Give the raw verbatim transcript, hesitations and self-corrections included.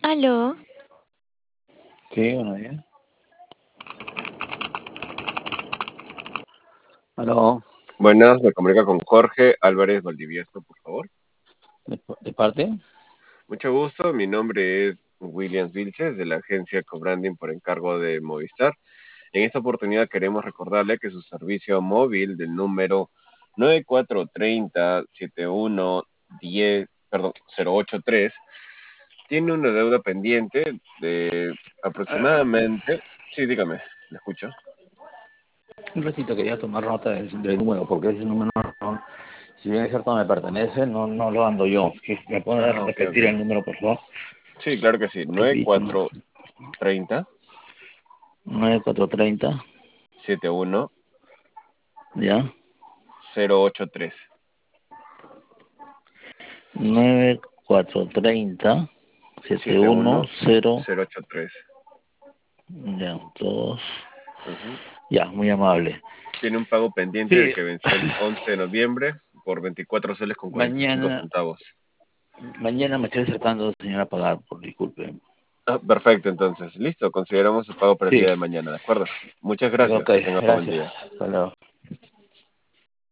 Aló, Sí, bueno, bien. Aló, Buenas, me comunica con Jorge Álvarez Valdivieso, por favor. ¿de, de parte? Mucho gusto, mi nombre es Williams Vilches de la agencia Cobranding por encargo de Movistar. En esta oportunidad queremos recordarle que su servicio móvil del número nueve cuatro tres cero siete uno diez, perdón, cero ocho tres tiene una deuda pendiente de aproximadamente, sí, dígame, le escucho. Un ratito quería tomar nota del, del número, porque ese número, no- si bien es cierto me pertenece, no, no lo ando yo. ¿Qué- ¿Me puede Ah, ok, repetir el ok. número, por favor? Sí, claro que sí, Rapidísimo. nueve cuatro tres cero nueve cuatro tres cero, siete uno ¿ya? cero ocho tres. nueve cuatro tres cero siete siete uno uno cero, cero ocho tres. ya, dos. Ujú. Ya, muy amable. Tiene un pago pendiente Sí, del que venció el once de noviembre por veinticuatro soles con cuarenta y cinco mañana, centavos. mañana me estoy acercando, señora, a pagar, por disculpe. Ah, perfecto, entonces. Listo, consideramos su pago para el Sí, día de mañana, ¿de acuerdo? Muchas ok, gracias, que tenga buen gracias. día. Hasta luego.